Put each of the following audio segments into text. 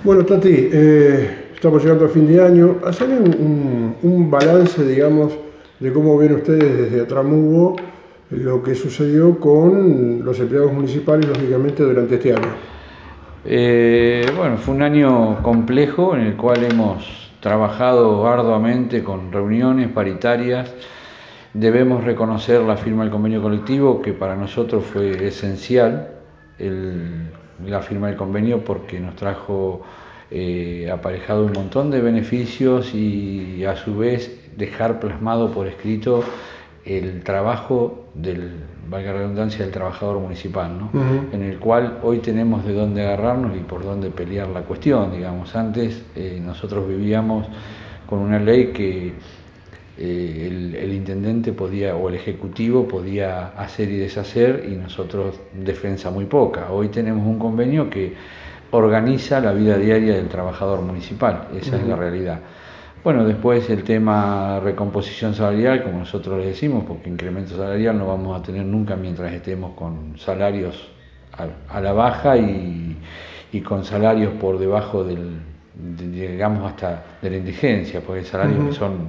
Bueno, Tati, estamos llegando a fin de año. Hacer un balance, digamos, de cómo ven ustedes desde Atramugo lo que sucedió con los empleados municipales, lógicamente, durante este año. Bueno, fue un año complejo en el cual hemos trabajado arduamente con reuniones paritarias. Debemos reconocer la firma del convenio colectivo, que para nosotros fue esencial la firma del convenio, porque nos trajo aparejado un montón de beneficios y a su vez dejar plasmado por escrito el trabajo valga la redundancia, del trabajador municipal, ¿no? En el cual hoy tenemos de dónde agarrarnos y por dónde pelear la cuestión, digamos. Antes nosotros vivíamos con una ley que el intendente podía, o el ejecutivo podía hacer y deshacer, y nosotros defensa muy poca. Hoy tenemos un convenio que organiza la vida diaria del trabajador municipal, esa es la realidad. Bueno, después el tema recomposición salarial, como nosotros le decimos, porque incremento salarial no vamos a tener nunca mientras estemos con salarios a la baja y con salarios por debajo digamos, hasta de la indigencia, porque hay salarios que son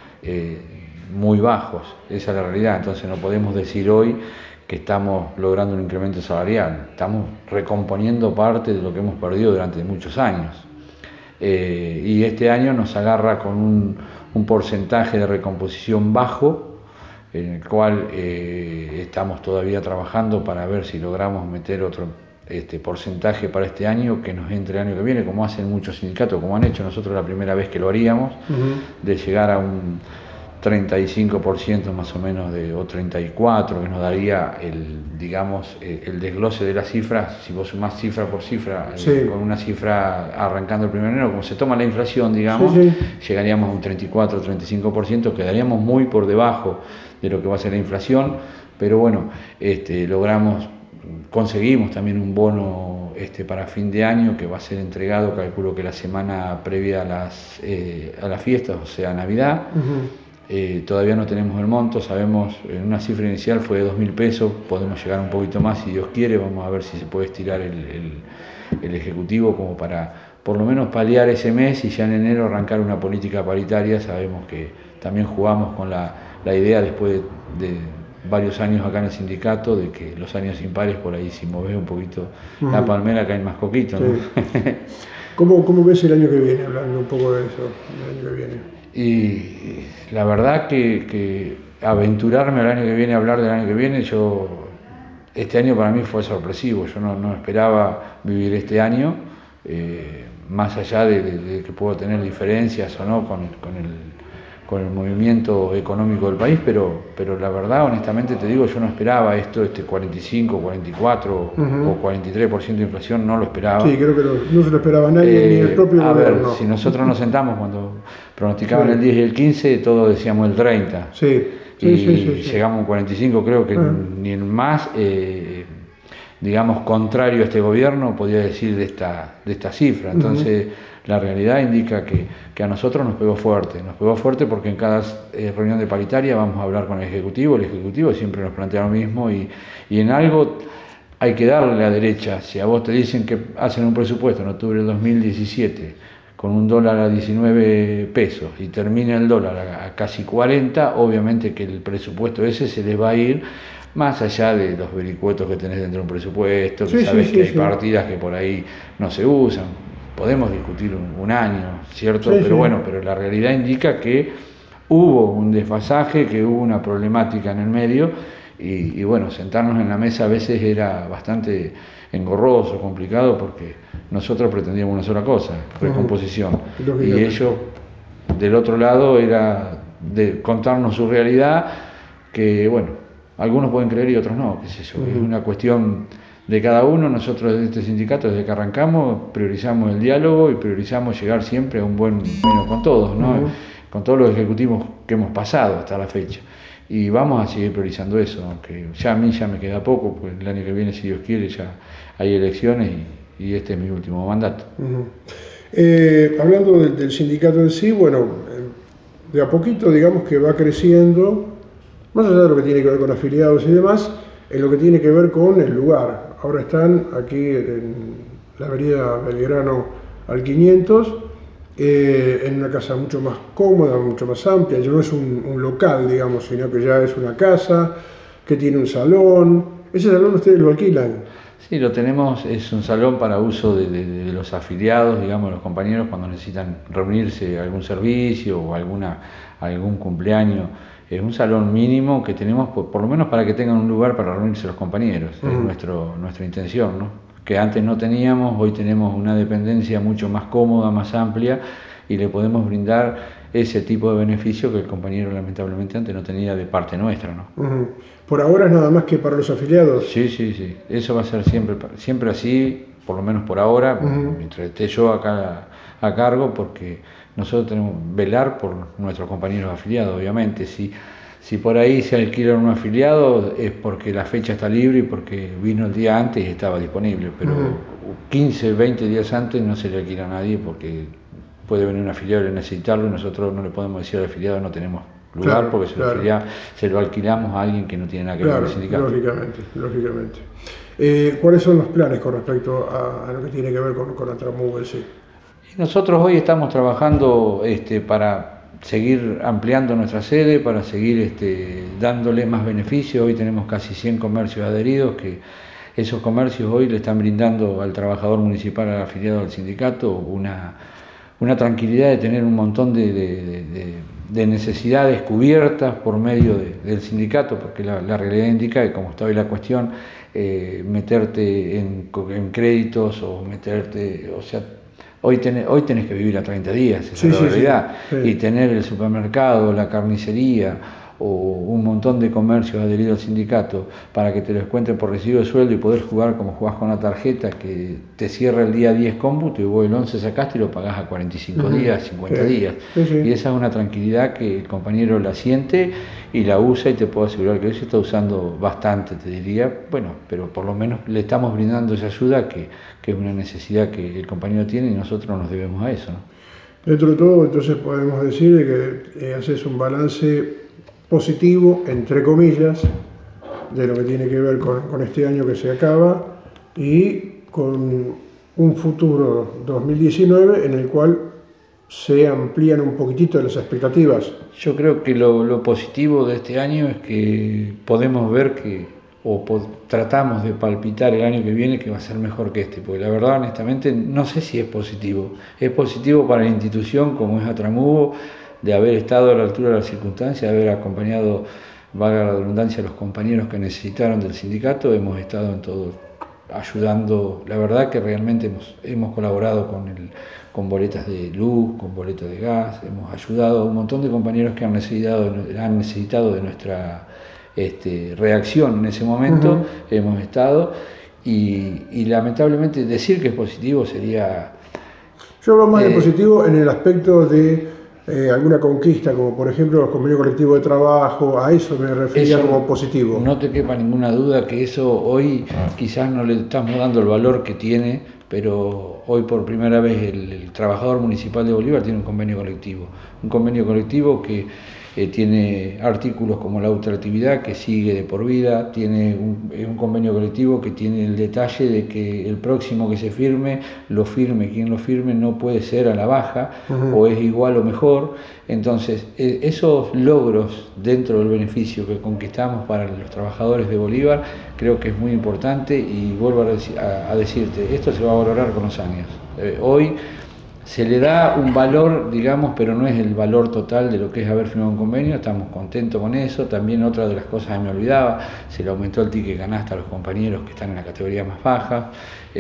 muy bajos, esa es la realidad. Entonces no podemos decir hoy que estamos logrando un incremento salarial, estamos recomponiendo parte de lo que hemos perdido durante muchos años. Y este año nos agarra con un porcentaje de recomposición bajo, en el cual estamos todavía trabajando para ver si logramos meter otro porcentaje para este año, que nos entre el año que viene, como hacen muchos sindicatos, como han hecho nosotros la primera vez que lo haríamos, de llegar a un 35% más o menos, o 34%, que nos daría digamos, el desglose de las cifras. Si vos sumás cifra por cifra, con una cifra arrancando el 1 de enero, como se toma la inflación, digamos, llegaríamos a un 34-35%, quedaríamos muy por debajo de lo que va a ser la inflación, pero bueno, conseguimos también un bono para fin de año, que va a ser entregado, calculo que la semana previa a las fiestas, o sea, Navidad. Todavía no tenemos el monto, sabemos, en una cifra inicial fue de 2.000 pesos, podemos llegar un poquito más si Dios quiere. Vamos a ver si se puede estirar el Ejecutivo como para por lo menos paliar ese mes y ya en enero arrancar una política paritaria. Sabemos que también jugamos con la idea, después de varios años acá en el sindicato, de que los años impares, por ahí si movés un poquito la palmera caen más coquitos, ¿no? ¿Cómo ves el año que viene, hablando un poco de eso, el año que viene? Y la verdad que aventurarme al año que viene, hablar del año que viene, este año para mí fue sorpresivo. Yo no esperaba vivir este año, más allá de que puedo tener diferencias o no con el movimiento económico del país, pero la verdad, honestamente te digo, yo no esperaba esto, 45, 44 o 43% de inflación, no lo esperaba. Sí, creo que no se lo esperaba nadie, ni el propio gobierno. A ver, si nosotros nos sentamos cuando pronosticaban el 10 y el 15, todos decíamos el 30. Sí. Llegamos a un 45, creo que ni en más, digamos, contrario a este gobierno, podía decir de esta cifra. Entonces, la realidad indica que a nosotros nos pegó fuerte porque en cada reunión de paritaria vamos a hablar con el Ejecutivo siempre nos plantea lo mismo, y en algo hay que darle a la derecha. Si a vos te dicen que hacen un presupuesto en octubre del 2017 con un dólar a 19 pesos y termina el dólar a casi 40, obviamente que el presupuesto ese se les va a ir, más allá de los vericuetos que tenés dentro de un presupuesto, que sabés que hay partidas que por ahí no se usan. Podemos discutir un año, ¿cierto? Pero la realidad indica que hubo un desfasaje, que hubo una problemática en el medio, y bueno, sentarnos en la mesa a veces era bastante engorroso, complicado, porque nosotros pretendíamos una sola cosa, recomposición, y ellos del otro lado era de contarnos su realidad, que bueno, algunos pueden creer y otros no, qué sé yo, es una cuestión de cada uno. Nosotros desde este sindicato, desde que arrancamos, priorizamos el diálogo y priorizamos llegar siempre a un buen menos con todos, ¿no? Con todos los ejecutivos que hemos pasado hasta la fecha. Y vamos a seguir priorizando eso, aunque ya a mí ya me queda poco, pues el año que viene, si Dios quiere, ya hay elecciones y este es mi último mandato. Hablando del sindicato en sí, bueno, de a poquito digamos que va creciendo, más allá de lo que tiene que ver con afiliados y demás, en lo que tiene que ver con el lugar. Ahora están aquí en la avenida Belgrano al 500, en una casa mucho más cómoda, mucho más amplia. Ya no es un local, digamos, sino que ya es una casa que tiene un salón. ¿Ese salón ustedes lo alquilan? Sí, lo tenemos, es un salón para uso de los afiliados, digamos, los compañeros cuando necesitan reunirse, algún servicio o algún cumpleaños. Es un salón mínimo que tenemos por lo menos para que tengan un lugar para reunirse los compañeros. Es nuestra intención, ¿no? Que antes no teníamos, hoy tenemos una dependencia mucho más cómoda, más amplia, y le podemos brindar ese tipo de beneficio que el compañero lamentablemente antes no tenía de parte nuestra, ¿no? Por ahora es nada más que para los afiliados. Sí, sí, sí. Eso va a ser siempre así, por lo menos por ahora, mientras esté yo acá a cargo, porque nosotros tenemos que velar por nuestros compañeros afiliados, obviamente. Si por ahí se alquila un afiliado es porque la fecha está libre y porque vino el día antes y estaba disponible, pero 15, 20 días antes no se le alquila a nadie porque puede venir un afiliado y necesitarlo y nosotros no le podemos decir al afiliado no tenemos lugar, porque se lo alquilamos a alguien que no tiene nada que ver con el sindicato. Lógicamente. ¿Cuáles son los planes con respecto a lo que tiene que ver con Atramugo en sí? Nosotros hoy estamos trabajando para seguir ampliando nuestra sede, para seguir dándole más beneficios. Hoy tenemos casi 100 comercios adheridos, que esos comercios hoy le están brindando al trabajador municipal, al afiliado al sindicato, una tranquilidad de tener un montón de necesidades cubiertas por medio del sindicato, porque la realidad indica que como está hoy la cuestión, meterte en créditos o meterte, o sea, hoy tenés que vivir a 30 días, esa es la realidad, y tener el supermercado, la carnicería o un montón de comercios adheridos al sindicato para que te lo descuenten por recibo de sueldo y poder jugar como jugás con una tarjeta que te cierra el día 10 cómputo y vos el 11 sacaste y lo pagás a 45 días, 50 días. Y esa es una tranquilidad que el compañero la siente y la usa, y te puedo asegurar que hoy se está usando bastante, te diría, bueno, pero por lo menos le estamos brindando esa ayuda que es una necesidad que el compañero tiene y nosotros nos debemos a eso, ¿no? Dentro de todo, entonces podemos decir que haces un balance positivo, entre comillas, de lo que tiene que ver con este año que se acaba y con un futuro 2019 en el cual se amplían un poquitito las expectativas. Yo creo que lo positivo de este año es que podemos ver tratamos de palpitar el año que viene que va a ser mejor que este, porque la verdad, honestamente, no sé si es positivo. Es positivo para la institución como es Atramugo, de haber estado a la altura de las circunstancias, de haber acompañado, valga la redundancia, a los compañeros que necesitaron del sindicato. Hemos estado en todo ayudando, la verdad que realmente hemos colaborado con boletas de luz, con boletas de gas, hemos ayudado a un montón de compañeros que han necesitado de nuestra reacción en ese momento. Hemos estado y lamentablemente decir que es positivo sería... Yo hablo más de positivo en el aspecto de alguna conquista, como por ejemplo los convenios colectivos de trabajo, a eso me refería como positivo. No te quepa ninguna duda que eso hoy quizás no le estamos dando el valor que tiene, pero hoy por primera vez el trabajador municipal de Bolívar tiene un convenio colectivo que tiene artículos como la ultractividad que sigue de por vida, tiene un convenio colectivo que tiene el detalle de que el próximo que se firme, quien lo firme no puede ser a la baja o es igual o mejor. Entonces esos logros dentro del beneficio que conquistamos para los trabajadores de Bolívar creo que es muy importante, y vuelvo a decirte, esto se va a valorar con los años. Hoy se le da un valor, digamos, pero no es el valor total de lo que es haber firmado un convenio. Estamos contentos con eso. También otra de las cosas que me olvidaba, se le aumentó el ticket canasta a los compañeros que están en la categoría más baja.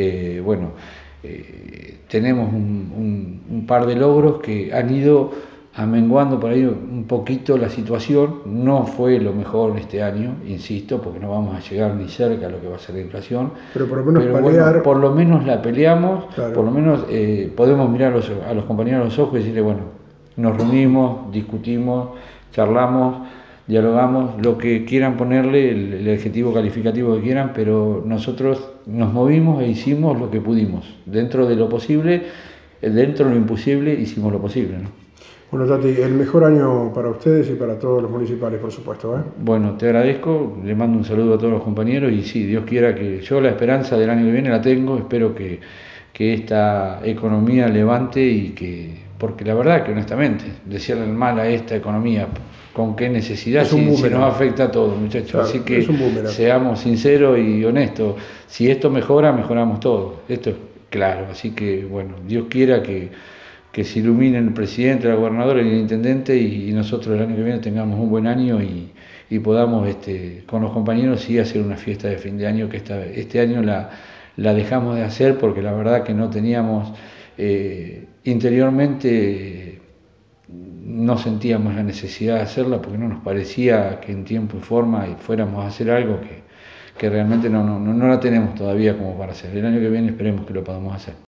Tenemos un par de logros que han ido amenguando por ahí un poquito la situación. No fue lo mejor este año, insisto, porque no vamos a llegar ni cerca a lo que va a ser la inflación. Pero por lo menos pelear... Bueno, por lo menos la peleamos, claro. Por lo menos podemos mirar a los compañeros a los ojos y decirle, bueno, nos reunimos, discutimos, charlamos, dialogamos, lo que quieran ponerle, el adjetivo calificativo que quieran, pero nosotros nos movimos e hicimos lo que pudimos. Dentro de lo posible, dentro de lo imposible, hicimos lo posible, ¿no? Bueno, Tati, el mejor año para ustedes y para todos los municipales, por supuesto, ¿eh? Bueno, te agradezco, le mando un saludo a todos los compañeros y sí, Dios quiera que yo la esperanza del año que viene la tengo, espero que que esta economía levante y que, porque la verdad que honestamente, decirle mal a esta economía, ¿con qué necesidad? Si nos afecta a todos, muchachos. Claro, así que es seamos sinceros y honestos. Si esto mejora, mejoramos todos. Esto es claro. Así que, bueno, Dios quiera que se ilumine el presidente, la gobernadora y el intendente y nosotros el año que viene tengamos un buen año y podamos con los compañeros sí hacer una fiesta de fin de año, que este año la dejamos de hacer porque la verdad que no teníamos, interiormente no sentíamos la necesidad de hacerla porque no nos parecía que en tiempo y forma fuéramos a hacer algo que realmente no la tenemos todavía como para hacer. El año que viene esperemos que lo podamos hacer.